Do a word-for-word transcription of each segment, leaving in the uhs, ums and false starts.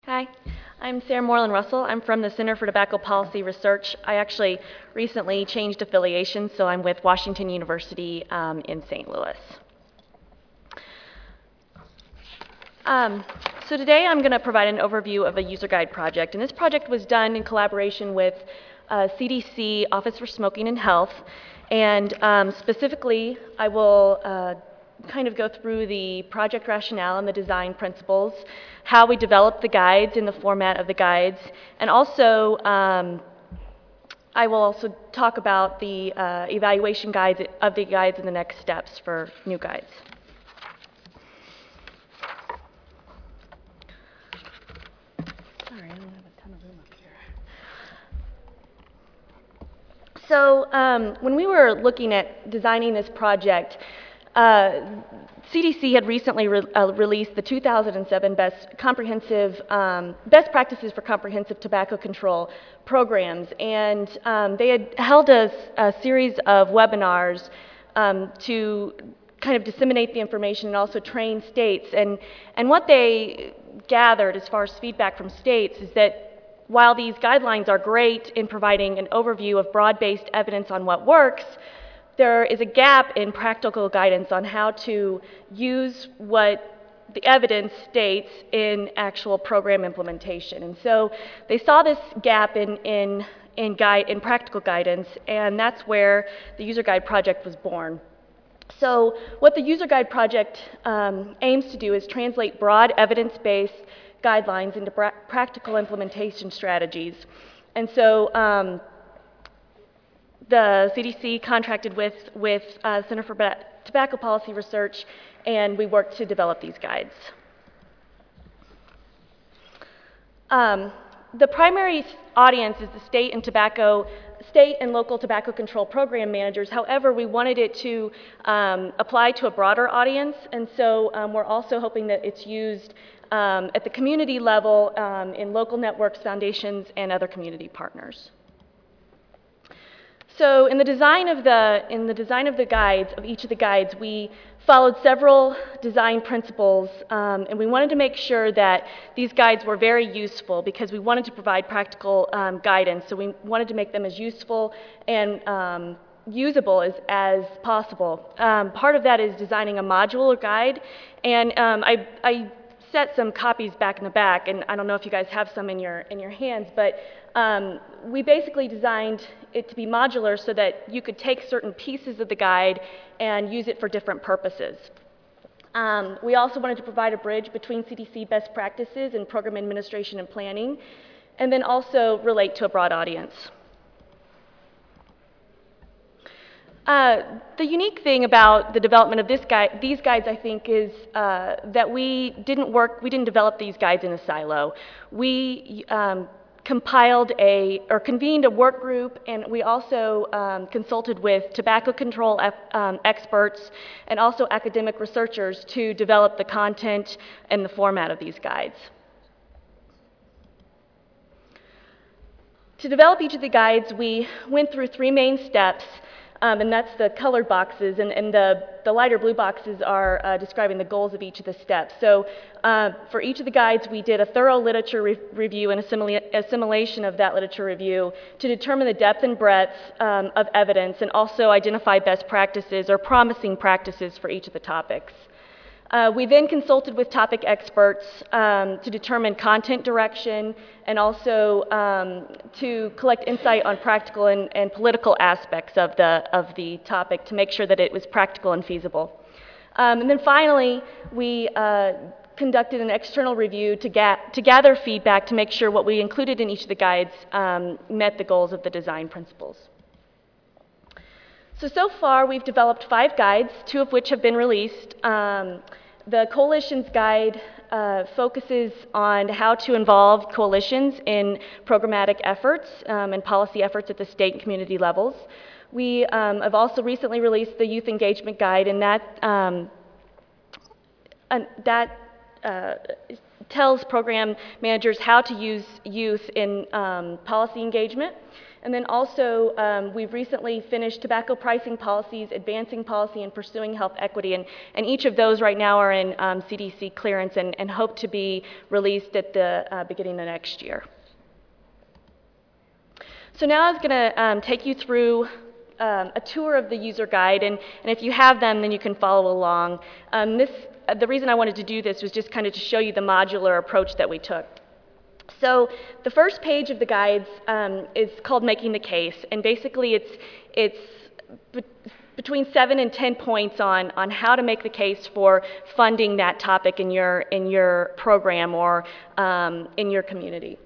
Hi, I'm Sarah Moreland Russell. I'm from the Center for Tobacco Policy Research. I actually recently changed affiliations, so I'm with Washington University um, in Saint Louis. Um, so today I'm going to provide an overview of a user guide project, and this project was done in collaboration with uh, C D C Office for Smoking and Health, and um, specifically I will uh, kind of go through the project rationale and the design principles, how we developed the guides in the format of the guides, and also um, I will also talk about the uh, evaluation guides of the guides and the next steps for new guides. Sorry, I don't have a ton of room up here. So um, when we were looking at designing this project, uh, C D C had recently re uh, released the two thousand seven Best Comprehensive um, Best Practices for Comprehensive Tobacco Control Programs, and um, they had held a, a series of webinars um, to kind of disseminate the information and also train states. And and what they gathered as far as feedback from states is that while these guidelines are great in providing an overview of broad-based evidence on what works, there is a gap in practical guidance on how to use what the evidence states in actual program implementation. And so they saw this gap in, in, in, guide, in practical guidance, and that's where the User Guide Project was born. So what the User Guide Project um, aims to do is translate broad evidence-based guidelines into pra practical implementation strategies. And so um, the C D C contracted with, with uh, Center for Tobacco Policy Research, and we worked to develop these guides. Um, the primary audience is the state and tobacco, state and local tobacco control program managers. However, we wanted it to um, apply to a broader audience, and so um, we're also hoping that it's used um, at the community level um, in local networks, foundations, and other community partners. So in the design of the in the design of the guides, of each of the guides, we followed several design principles, um, and we wanted to make sure that these guides were very useful because we wanted to provide practical um, guidance. So we wanted to make them as useful and um, usable as, as possible. Um, part of that is designing a modular guide, and um, I, I set some copies back in the back, and I don't know if you guys have some in your in your hands, but um, we basically designed it to be modular so that you could take certain pieces of the guide and use it for different purposes. Um, we also wanted to provide a bridge between C D C best practices and program administration and planning, and then also relate to a broad audience. Uh, the unique thing about the development of this guide, these guides, I think, is uh, that we didn't work, we didn't develop these guides in a silo. We um, compiled a, or convened a work group, and we also um, consulted with tobacco control um, experts and also academic researchers to develop the content and the format of these guides. To develop each of the guides, we went through three main steps. Um, and that's the colored boxes, and, and the, the lighter blue boxes are uh, describing the goals of each of the steps. So uh, for each of the guides, we did a thorough literature re review and assimila assimilation of that literature review to determine the depth and breadth um, of evidence and also identify best practices or promising practices for each of the topics. Uh, we then consulted with topic experts um, to determine content direction and also um, to collect insight on practical and, and political aspects of the, of the topic to make sure that it was practical and feasible. Um, and then finally, we uh, conducted an external review to, ga to gather feedback to make sure what we included in each of the guides um, met the goals of the design principles. So, so far we've developed five guides, two of which have been released. Um, the Coalitions Guide uh, focuses on how to involve coalitions in programmatic efforts um, and policy efforts at the state and community levels. We um, have also recently released the Youth Engagement Guide, and that, um, and that uh, tells program managers how to use youth in um, policy engagement. And then also, um, we've recently finished tobacco pricing policies, advancing policy, and pursuing health equity. And, and each of those right now are in um, C D C clearance and, and hope to be released at the uh, beginning of next year. So now I was going to um, take you through um, a tour of the user guide, and, and if you have them, then you can follow along. Um, this, uh, the reason I wanted to do this was just kind of to show you the modular approach that we took. So the first page of the guides um, is called Making the Case, and basically it's, it's be between seven and ten points on, on how to make the case for funding that topic in your, in your program or um, in your community.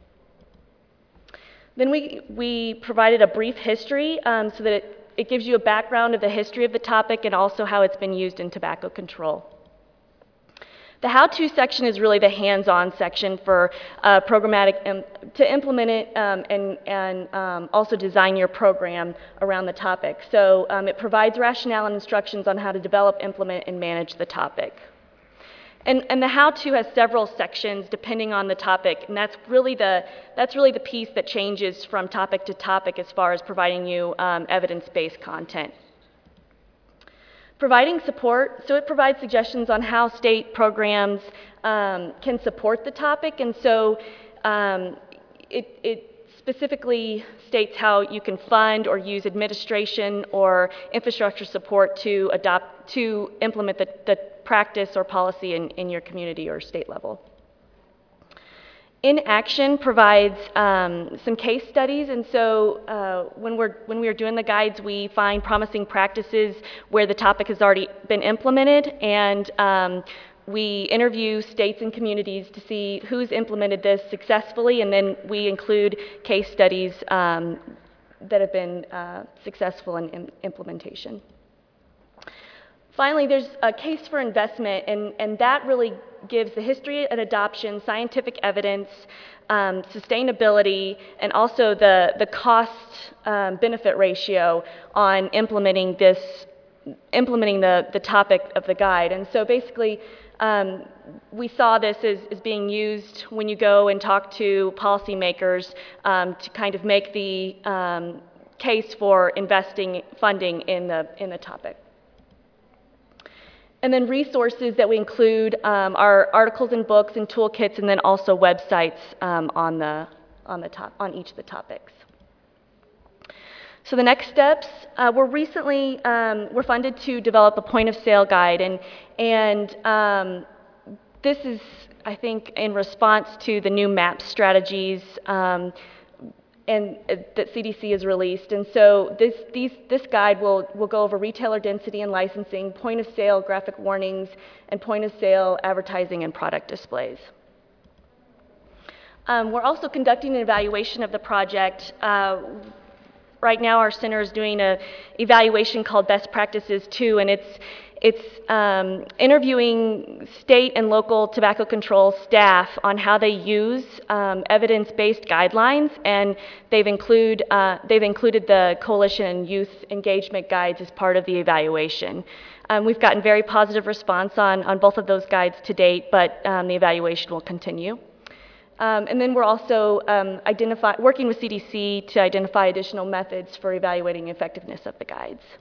Then we, we provided a brief history um, so that it, it gives you a background of the history of the topic and also how it's been used in tobacco control. The how-to section is really the hands-on section for uh, programmatic, um, to implement it um, and, and um, also design your program around the topic. So um, it provides rationale and instructions on how to develop, implement, and manage the topic. And, and the how-to has several sections depending on the topic, and that's really the, that's really the piece that changes from topic to topic as far as providing you um, evidence-based content. Providing support, so it provides suggestions on how state programs um, can support the topic, and so um, it, it specifically states how you can fund or use administration or infrastructure support to adopt, to implement the, the practice or policy in, in your community or state level. In Action provides um, some case studies, and so uh, when, we're, when we are doing the guides, we find promising practices where the topic has already been implemented, and um, we interview states and communities to see who's implemented this successfully, and then we include case studies um, that have been uh, successful in, in implementation. Finally, there's a case for investment, and, and that really gives the history and adoption, scientific evidence, um, sustainability, and also the, the cost-benefit um, ratio on implementing this, implementing the, the topic of the guide. And so basically, um, we saw this as, as being used when you go and talk to policymakers um, to kind of make the um, case for investing funding in the, in the topic. And then resources that we include um, are articles and books and toolkits, and then also websites um, on the on the top on each of the topics. So the next steps, uh, we're recently um, we're funded to develop a point of sale guide, and and um, this is, I think, in response to the new MAP strategies um, and uh, that C D C has released. And so this, these, this guide will, will go over retailer density and licensing, point of sale graphic warnings, and point of sale advertising and product displays. Um, we're also conducting an evaluation of the project. Uh, right now our center is doing an evaluation called Best Practices two, and it's It's um, interviewing state and local tobacco control staff on how they use um, evidence-based guidelines, and they've, include, uh, they've included the Coalition Youth Engagement Guides as part of the evaluation. Um, we've gotten very positive response on, on both of those guides to date, but um, the evaluation will continue. Um, and then we're also um, identify, working with C D C to identify additional methods for evaluating the effectiveness of the guides.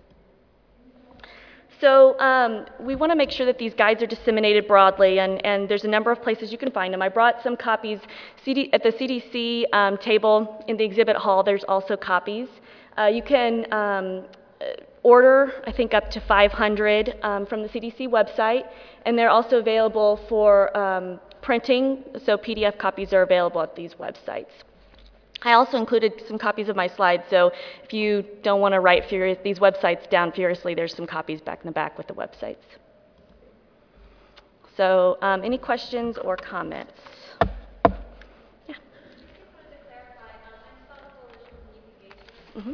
So um, we want to make sure that these guides are disseminated broadly, and, and there's a number of places you can find them. I brought some copies C D, at the C D C um, table in the exhibit hall. There's also copies. Uh, you can um, order, I think, up to five hundred um, from the C D C website, and they're also available for um, printing, so P D F copies are available at these websites. I also included some copies of my slides, so if you don't want to write furious, these websites down furiously, there's some copies back in the back with the websites. So um, any questions or comments? Yeah. Mm-hmm.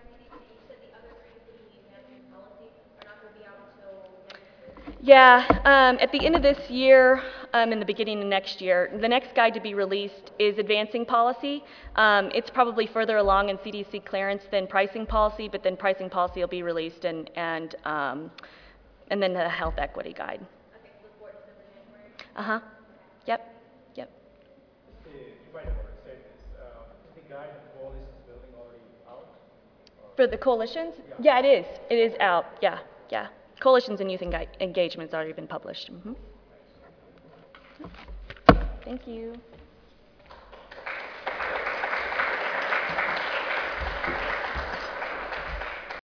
Yeah, um, at the end of this year, um, in the beginning of next year, the next guide to be released is advancing policy. Um, it's probably further along in C D C clearance than pricing policy, but then pricing policy will be released, and and um, and then the health equity guide. Okay, look forward to January. Uh huh. Yep. right what I said is, uh, is the guide that Coalition is building already out? For the coalitions? Yeah. Yeah, it is. It is out. Yeah, yeah. Coalitions and youth enga- engagement's already been published. Mm-hmm. Thank you.